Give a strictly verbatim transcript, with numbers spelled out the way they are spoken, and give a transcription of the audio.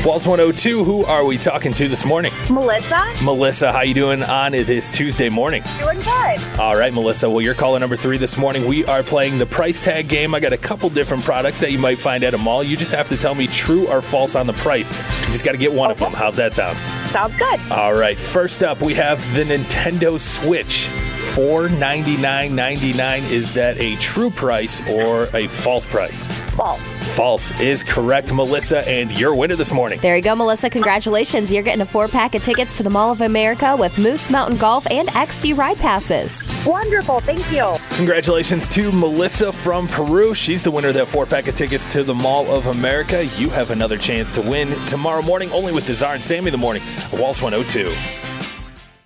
Walls one oh two, who are we talking to this morning? Melissa. Melissa, how you doing on this Tuesday morning? Doing good. All right, Melissa. Well, you're caller number three this morning. We are playing the price tag game. I got a couple different products that you might find at a mall. You just have to tell me true or false on the price. You just got to get one Okay. of them. How's that sound? Sounds good. All right. First up, we have the Nintendo Switch. four ninety-nine ninety-nine. Is that a true price or a false price? False. False is correct, Melissa, and your winner this morning. There you go, Melissa. Congratulations. You're getting a four-pack of tickets to the Mall of America with Moose Mountain Golf and X D Ride Passes. Wonderful. Thank you. Congratulations to Melissa from Peru. She's the winner of that four-pack of tickets to the Mall of America. You have another chance to win tomorrow morning, only with Desire and Sammy in the morning. Walls one oh two.